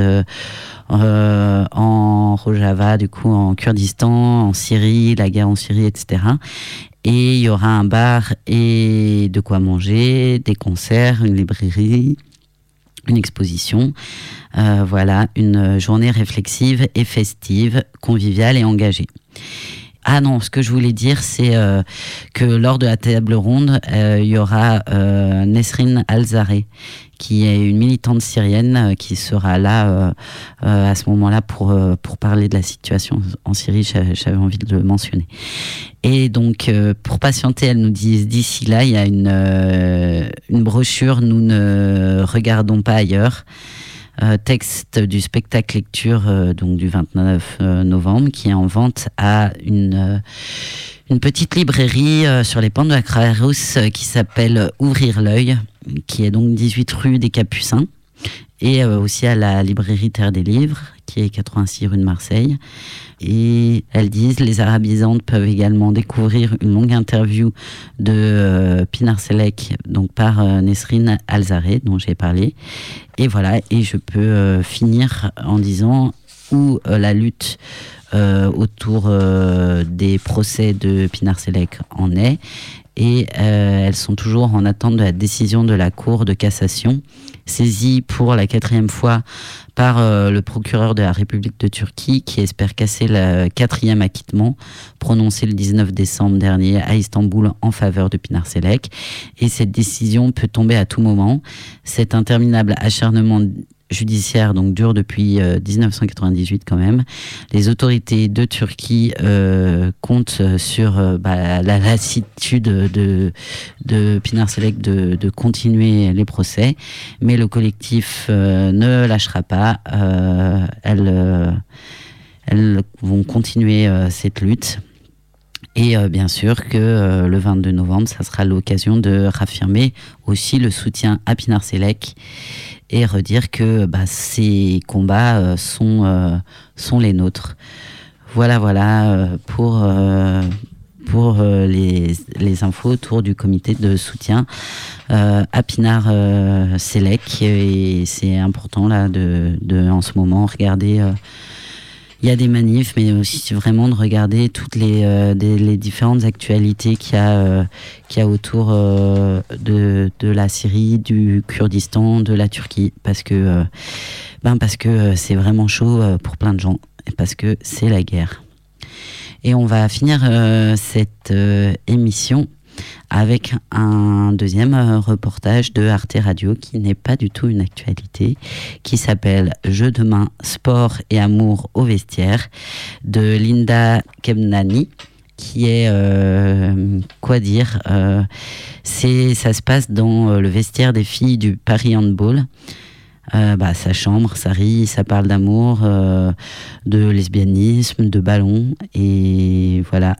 S2: en Rojava, du coup en Kurdistan, en Syrie, la guerre en Syrie, etc. Et il y aura un bar et de quoi manger, des concerts, une librairie, une exposition. Voilà, une journée réflexive et festive, conviviale et engagée. Ah non, ce que je voulais dire, c'est que lors de la table ronde, il y aura Nesrine Alzareh, qui est une militante syrienne qui sera là à ce moment-là pour parler de la situation en Syrie. J'avais envie de le mentionner. Et donc, pour patienter, elle nous dit d'ici là, il y a une brochure « Nous ne regardons pas ailleurs ». Texte du spectacle lecture donc du 29 novembre, qui est en vente à une petite librairie sur les pentes de la Croix-Rousse qui s'appelle Ouvrir l'œil, qui est donc 18 rue des Capucins, et aussi à la librairie Terre des Livres, qui est 86 rue de Marseille. Et elles disent, les arabisantes peuvent également découvrir une longue interview de Pinar Selek, donc par Nesrine Alzaré, dont j'ai parlé. Et voilà, et je peux finir en disant où la lutte autour des procès de Pinar Selek en est. Et elles sont toujours en attente de la décision de la Cour de cassation, saisie pour la 4e fois par le procureur de la République de Turquie, qui espère casser le 4e acquittement prononcé le 19 décembre dernier à Istanbul en faveur de Pinar Selek. Et cette décision peut tomber à tout moment. Cet interminable acharnement judiciaire donc dure depuis 1998 quand même. Les autorités de Turquie comptent sur la lassitude de Pinar Selek de continuer les procès, mais le collectif ne lâchera pas. Elles vont continuer cette lutte. Et bien sûr que le 22 novembre, ça sera l'occasion de réaffirmer aussi le soutien à Pinar Selek et redire que ces combats sont les nôtres. Voilà pour les infos autour du comité de soutien à Pinar Selek. Et c'est important là de en ce moment regarder. Il y a des manifs, mais aussi vraiment de regarder toutes les différentes actualités qu'il y a autour de la Syrie, du Kurdistan, de la Turquie, parce que c'est vraiment chaud pour plein de gens, et parce que c'est la guerre. Et on va finir cette émission avec un deuxième reportage de Arte Radio qui n'est pas du tout une actualité, qui s'appelle Jeux de main, sport et amour au vestiaire, de Linda Kemnani, qui est ça se passe dans le vestiaire des filles du Paris Handball. Ça chambre, ça rit, ça parle d'amour, de lesbianisme, de ballon, et voilà.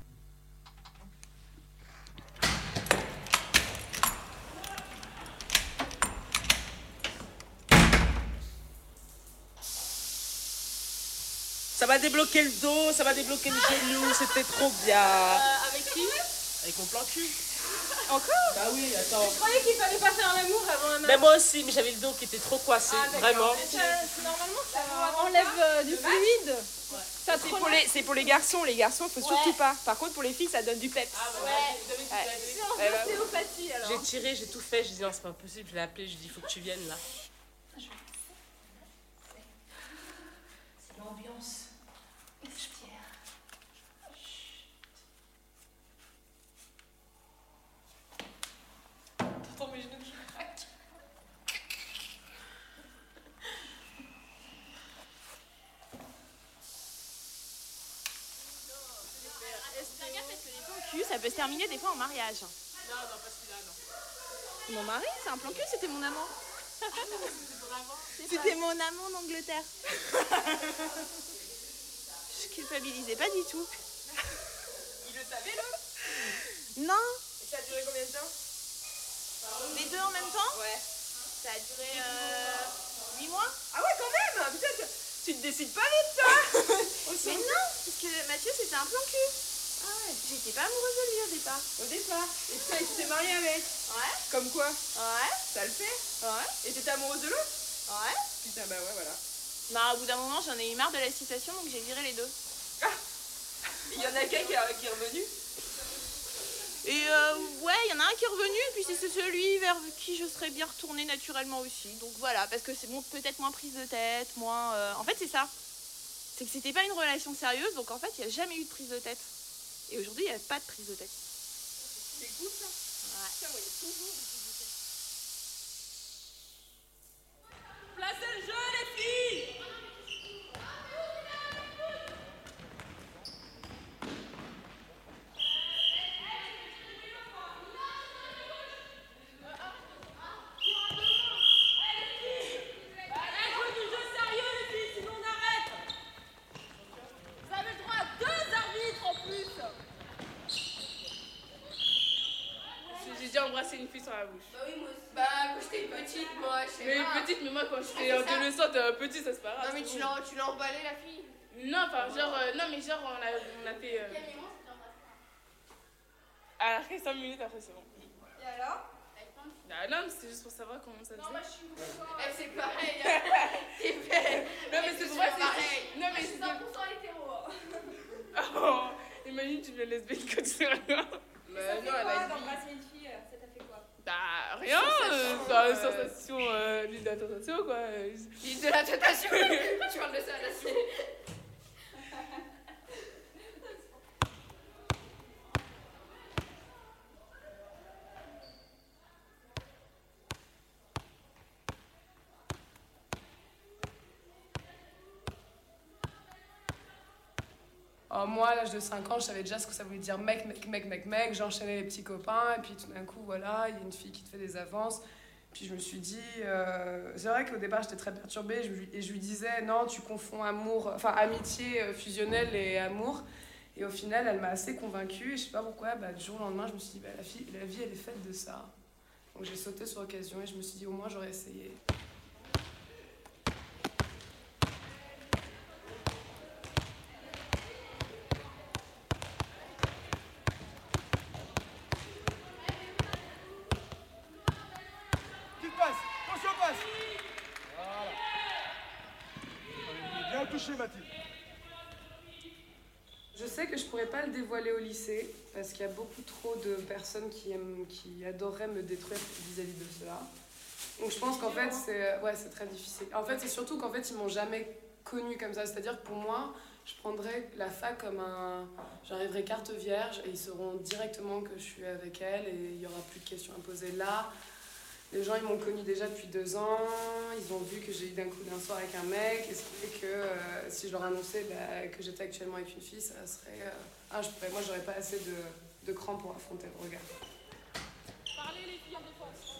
S15: Ça va débloquer le dos, ça va débloquer le genou, c'était trop bien.
S16: Avec qui?
S15: Avec mon plan cul.
S16: Encore?
S15: Bah oui, attends.
S16: Je croyais qu'il fallait pas faire l'amour avant un.
S15: Mais moi aussi, mais j'avais le dos qui était trop coincé, vraiment.
S16: Normalement, ça enlève du fluide. Ouais.
S17: C'est pour les garçons, faut surtout pas. Par contre, pour les filles, ça donne du peps.
S16: Ah ouais. Ostéopathie alors.
S15: J'ai tiré, j'ai tout fait, j'ai dit non, c'est pas possible, je l'ai appelé, je lui ai dit faut que tu viennes là.
S16: C'est l'ambiance.
S15: T'entends mes genoux qui craquent.
S17: Fais gaffe parce que les plans cul, ça peut se terminer des fois en mariage.
S15: Non, pas celui-là, non.
S17: Mon mari, c'est un plan cul, c'était mon amant. C'était mon amant d'Angleterre. Je culpabilisais pas du tout.
S15: Il le savait, là?
S17: Non.
S15: Et ça a duré combien de temps?
S17: Les deux en même temps?
S15: Ouais.
S17: Ça a duré 8 mois.
S15: Ah ouais, quand même. Putain, tu te décides pas vite, toi.
S17: Mais non, parce que Mathieu, c'était un plan cul. Ah ouais. J'étais pas amoureuse de lui au départ.
S15: Et putain, tu t'es mariée avec?
S17: Ouais.
S15: Comme quoi?
S17: Ouais.
S15: Ça le fait?
S17: Ouais.
S15: Et t'étais amoureuse de l'autre?
S17: Ouais.
S15: Putain, bah ouais, voilà.
S17: Bah, au bout d'un moment, j'en ai eu marre de la situation, donc j'ai viré les deux.
S15: Ah. Il y en a qu'un qui est revenu?
S17: Et ouais, il y en a un qui est revenu, et puis c'est celui vers qui je serais bien retournée naturellement aussi. Donc voilà, parce que c'est peut-être moins prise de tête, moins... En fait, c'est ça. C'est que c'était pas une relation sérieuse, donc en fait, il n'y a jamais eu de prise de tête. Et aujourd'hui, il n'y a pas de prise de tête.
S15: C'est cool, ça.
S17: Ouais.
S15: Putain, moi, il y a toujours des prises de tête. Placez le jeu, les filles!
S16: Allez, la bouche.
S4: Bah oui, moi aussi. Bah, quand j'étais petite, moi, je sais
S16: Mais
S4: pas.
S16: petite, mais moi, quand j'étais adolescente, petite, ça se passe.
S4: Non, mais tu l'as emballé, la fille.
S16: Non, enfin, genre, non, mais genre, on a fait. À 5 minutes après, c'est bon.
S4: Et alors?
S16: Ah non, mais c'était juste pour savoir comment ça faisait.
S4: Non, bah, je suis elle, c'est pareil. T'es belle.
S16: Non, mais c'est pour moi, c'est
S4: pareil.
S16: Non, mais
S4: c'est 100% hétéro.
S16: Oh, imagine, tu deviens lesbienne quand tu sais rien.
S4: Bah, non, elle a d'embrasser une fille, ça t'a fait quoi?
S16: Bah, rien. Bah, sensation, l'île de la tentation, quoi.
S4: L'île de la tentation. Tu parles de ça, là, c'est.
S18: Moi, à l'âge de 5 ans, je savais déjà ce que ça voulait dire mec. J'enchaînais les petits copains, et puis tout d'un coup, voilà, il y a une fille qui te fait des avances. Puis je me suis dit, c'est vrai qu'au départ, j'étais très perturbée, et je lui disais, non, tu confonds amitié fusionnelle et amour. Et au final, elle m'a assez convaincue, et je sais pas pourquoi, du jour au lendemain, je me suis dit, la vie, elle est faite de ça. Donc j'ai sauté sur l'occasion, et je me suis dit, au moins, j'aurais essayé. Je sais que je pourrais pas le dévoiler au lycée parce qu'il y a beaucoup trop de personnes qui adoreraient me détruire vis-à-vis de cela. Donc je pense qu'en fait c'est très difficile. En fait c'est surtout qu'en fait ils m'ont jamais connue comme ça. C'est-à-dire que pour moi je prendrais la fac comme j'arriverai carte vierge et ils sauront directement que je suis avec elle et il y aura plus de questions à poser là. Les gens, ils m'ont connue déjà depuis 2 ans, ils ont vu que j'ai eu d'un coup d'un soir avec un mec, et ce qui fait que si je leur annonçais que j'étais actuellement avec une fille, ça serait... moi, j'aurais pas assez de cran pour affronter le regard.
S16: Parlez les filles en défense.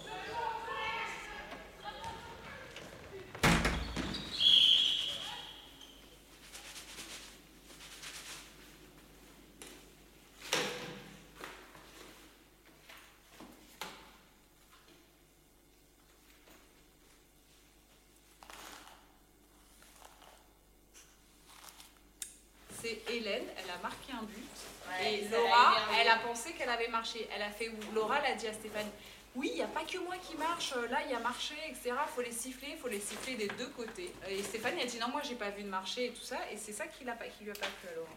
S19: C'est Hélène, elle a marqué un but. Ouais, et Laura, elle a pensé qu'elle avait marché. Laura, elle a dit à Stéphanie, oui, il n'y a pas que moi qui marche, là il y a marché, etc. Il faut les siffler des deux côtés. Et Stéphanie a dit, non, moi j'ai pas vu de marché et tout ça. Et c'est ça qui lui a pas plu à Laura.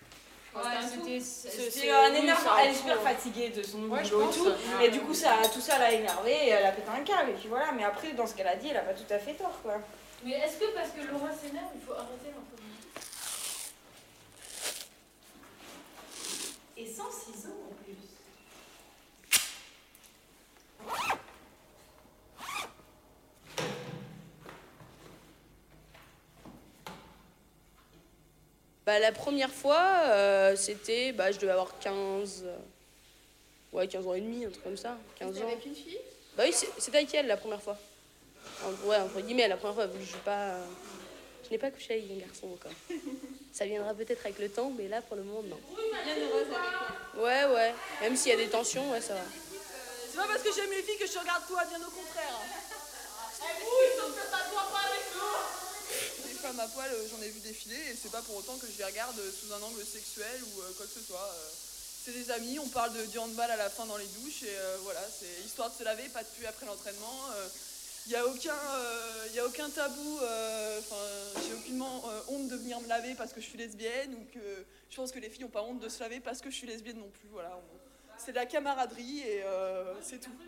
S20: C'était un énorme. Elle est super fatiguée de son boulot et tout. Et du coup, tout ça l'a énervée et elle a pété un câble. Et puis voilà, mais après, dans ce qu'elle a dit, elle a pas tout à fait tort, quoi.
S3: Mais est-ce que parce que Laura s'énerve, il faut arrêter l'enfant?
S19: Et sans ciseaux en plus.
S21: La première fois, c'était, je devais avoir 15 ans et demi, un truc comme ça, 15 ans.
S4: C'était avec une fille?
S21: Bah oui, c'était avec elle la première fois. Entre guillemets, la première fois, vu que je n'ai pas couché avec un garçon encore. Ça viendra peut-être avec le temps, mais là, pour le moment, non.
S4: Bien heureuse avec toi.
S21: Ouais. Même s'il y a des tensions, ça va.
S15: C'est pas parce que j'aime les filles que je regarde toi, bien au contraire.
S4: Oui, sauf que ça te voit pas avec nous.
S22: Des femmes à poil, j'en ai vu défiler et c'est pas pour autant que je les regarde sous un angle sexuel ou quoi que ce soit. C'est des amis, on parle du handball à la fin dans les douches et voilà, c'est histoire de se laver, pas de pluie après l'entraînement. Il n'y a aucun tabou, j'ai aucunement honte de venir me laver parce que je suis lesbienne ou que je pense que les filles n'ont pas honte de se laver parce que je suis lesbienne non plus. Voilà, c'est de la camaraderie et c'est tout.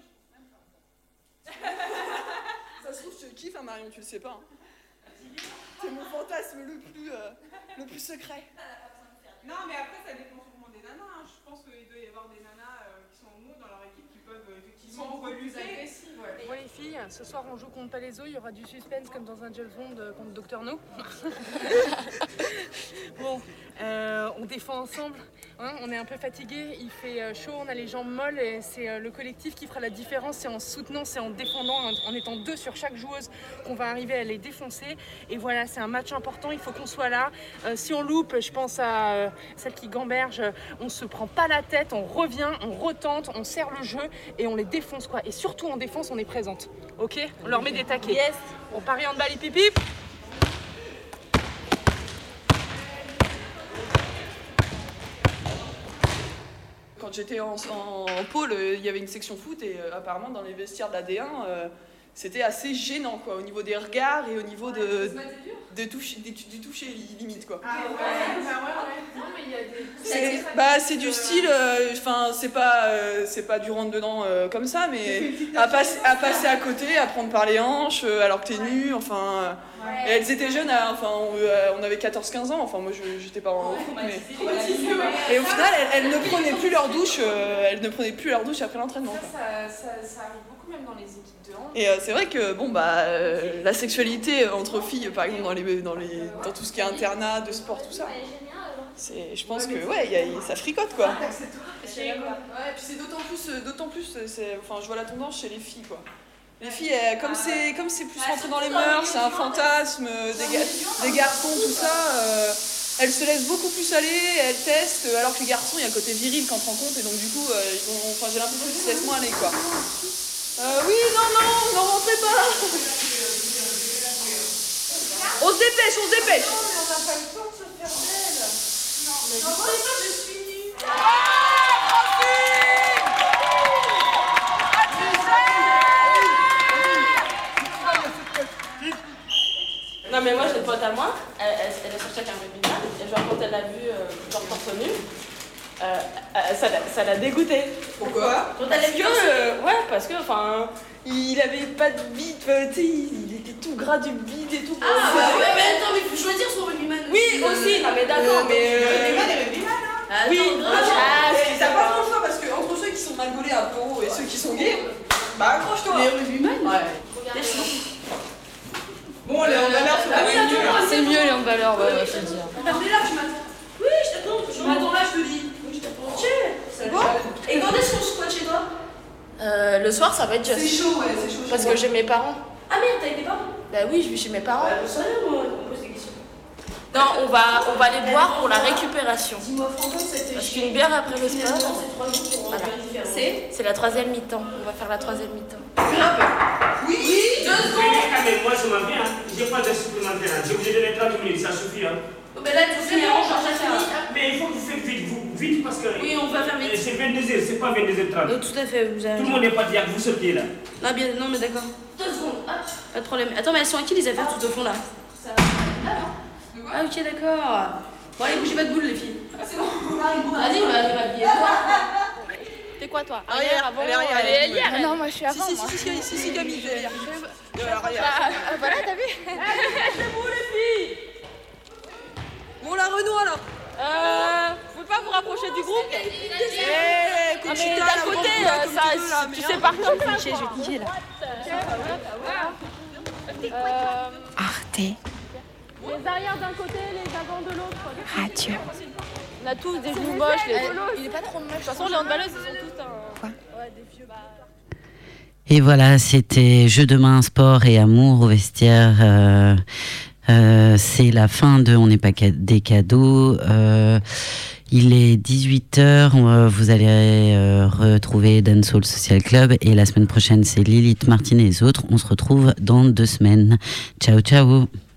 S22: Ça se trouve, je te kiffe, hein, Marion, tu le sais pas. Hein. C'est mon fantasme le plus secret.
S9: Non, mais après, ça dépend sûrement des nanas. Hein. Je pense qu'il doit y avoir des nanas qui sont homo dans leur équipe qui peuvent effectivement reluser.
S23: Bon les filles, ce soir on joue contre Palaiso, il y aura du suspense comme dans un James Bond contre Dr No. Bon, on défend ensemble, hein, on est un peu fatigués, il fait chaud, on a les jambes molles et c'est le collectif qui fera la différence, c'est en soutenant, c'est en défendant, en étant 2 sur chaque joueuse qu'on va arriver à les défoncer. Et voilà, c'est un match important, il faut qu'on soit là. Si on loupe, je pense à celle qui gamberge, on se prend pas la tête, on revient, on retente, on serre le jeu et on les défonce. défonce quoi. Et surtout en défense, on est présente. Ok? On leur met des taquets.
S21: Yes.
S23: On parie handball et pipi.
S22: Quand j'étais en pôle, il y avait une section foot et apparemment dans les vestiaires de la D1, c'était assez gênant quoi, au niveau des regards et au niveau du toucher limite quoi.
S19: Ah ouais. Non mais il y a des...
S22: C'est du style, c'est pas du rentre dedans comme ça, mais à passer à côté, à prendre par les hanches alors que t'es nu, enfin. Et elles étaient jeunes, on avait 14-15 ans, enfin moi j'étais pas en foot, mais. Et au final elles ne prenaient plus leur douche, après l'entraînement.
S19: Ça arrive beaucoup même dans les équipes de hand.
S22: Et c'est vrai que la sexualité entre filles, par exemple dans tout ce qui est internat, de sport, tout ça. Je pense que ça fricote quoi.
S19: Ouais,
S22: puis c'est d'autant plus, je vois la tendance chez les filles quoi. Les filles, comme c'est plus rentré dans les mœurs, c'est un fantasme, des garçons, tout ça, elles se laissent beaucoup plus aller, elles testent, alors que les garçons, il y a un côté viril qui entre en compte, et donc du coup, j'ai l'impression qu'ils se laissent moins aller quoi. Oui, non, rentrez pas. On se dépêche.
S19: On n'a pas le temps de se faire belle. Non, moi, je suis nue.
S21: Non mais moi j'ai une pote à moi, elle est sortie avec un rugbyman et genre quand elle l'a vu genre torse nu, ça l'a dégoûté.
S22: Pourquoi?
S21: Parce que il avait pas de bite, il était tout gras du bite et tout. Mais attends, mais il faut choisir son rugbyman. Oui aussi, non mais d'accord.
S22: Rugbyman et rugbyman hein.
S21: Oui,
S22: t'as pas trop le choix parce que entre ceux qui sont mal gaulés à peau et ceux qui sont gays, accroche-toi.
S21: Les rugbyman.
S22: Ouais. Bon, les handballeurs,
S21: c'est mieux les handballeurs, je te dis.
S22: Mais là, tu m'attends. Oui, je t'attends. Tu m'attends là, je te dis. Oui, je t'attends. Ok. C'est bon.
S21: Et quand est-ce qu'on squatte chez toi? Le soir, ça va être juste.
S22: C'est chaud, c'est chaud.
S21: Parce que j'ai mes parents. Ah merde, t'as avec tes parents? Bah oui, je vis chez mes parents.
S22: Ouais, je sais, moi, on pose des questions.
S21: Non, on va aller boire pour la récupération.
S22: Dis-moi, franchement, c'était.
S21: Parce qu'une bière après le sport.
S22: Voilà.
S21: C'est la 3e mi-temps. On va faire la 3e mi-temps.
S22: Oui, 2 secondes.
S5: Mais moi, je m'en viens. J'ai pas de supplémentaire. J'ai obligé de les 30 minutes, ça suffit.
S21: Mais là, tu finis avant, j'ai fini.
S5: Mais il faut que vous faites vite parce que.
S21: Oui, on va faire vite.
S5: C'est 22h, c'est pas 22h30.
S21: Tout à fait, vous avez.
S5: Tout le monde n'est pas dit que vous sortez là.
S21: Non, mais d'accord. 2 secondes. Pas de problème. Attends, mais elles sont à qui les affaires tout au fond là? Ah, ok, d'accord. Bon, allez, bougez pas de boule, les filles.
S22: C'est bon,
S21: vas-y, on va habiller. T'es quoi, toi? Arrière, avant?
S22: Allez,
S21: arrière.
S22: Non, moi je suis avant. Si, Camille, je vais dire.
S21: Voilà, t'as vu?
S22: C'est bon, les filles. Bon, la Renaud alors.
S21: Vous pouvez pas vous rapprocher du groupe?
S22: Mais
S21: d'un côté, tu sais par qui? Je vais cliquer là.
S10: Arte
S21: Les arrières d'un côté, les avant de l'autre.
S10: Radio.
S21: On a tous des genoux moches. Il est pas trop moche. De toute façon, les handballeuses, ils sont tous des vieux.
S2: Et voilà, c'était Jeux de main, sport et amour au vestiaire. C'est la fin de On n'est pas des cadeaux. Il est 18h. Vous allez retrouver Dancehall Social Club. Et la semaine prochaine, c'est Lilith, Martine et les autres. On se retrouve dans 2 semaines. Ciao, ciao.